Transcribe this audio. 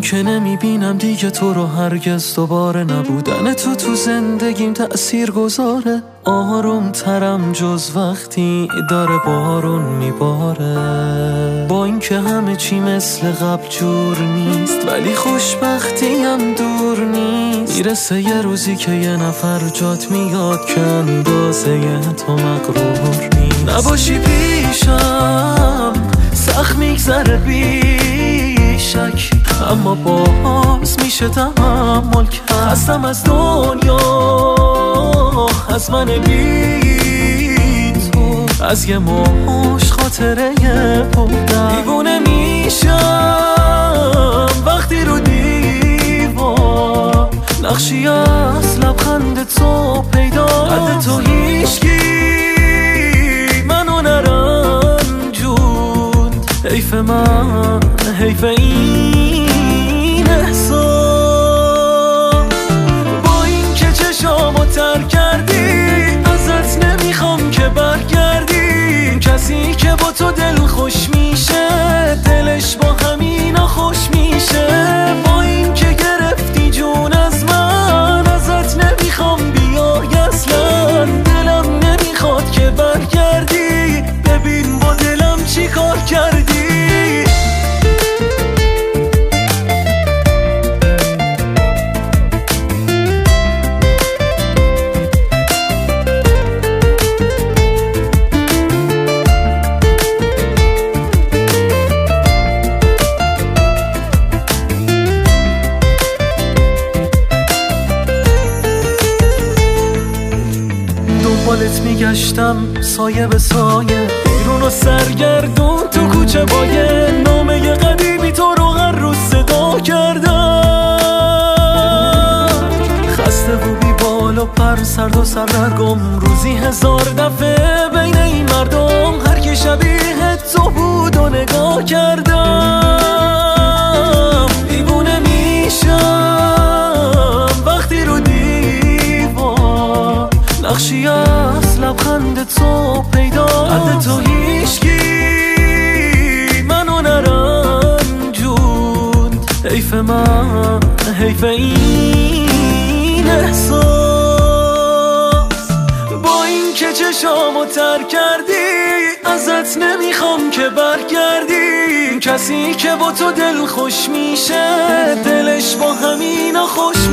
که نمیبینم دیگه تو رو هرگز دوباره. نبودن تو زندگیم تأثیر گذاره. آروم ترم جز وقتی داره بارون میباره. با اینکه همه چی مثل قبل جور نیست، ولی خوشبختی هم دور نیست. میرسه یه روزی که یه نفر جات میاد که اندازه تو مغرور نیست. نباشی پیشم سخت میگذره بیشک، اما باز میشه تحمل کرد. هستم از دنیا، از من بی تو، از یه موش خاطره بودم. دیوونه میشم وقتی رو دیوار نقشی از لبخند تو پیدا. قد تو هیچکی منو نرنجوند. حیف من، حیف این احساس. با این که چشامو تر کردی، ازت نمیخوام که برگردی. کسی که با تو دل خوش میشه، دلش با همینا خوش میشه. با این که گرفتی جون از من، ازت نمیخوام بیای اصلا. دلم نمیخواد که برگردی، ببین با دلم چی کار کردی. دنبالت میگشتم سایه به سایه، بیرون و سرگردون تو کوچه باید. نامه قدیمی تو رو هر روز صدا کردم. خسته و بی بال و پر، سرد و سردرگم، روزی 1000 دفعه بین این مردم. هر کی شبیه تو بود و نگاه کردم. دیوونه میشم وقتی رو دیوار نقشی از لبخند تو پیدا. قد تو هیچکی منو نرنجوند. حیف من، حیف این احساس. با این که چشامو تر کردی، ازت نمیخوام که برگردی. کسی که با تو دل خوش میشه، دلش با همینا خوش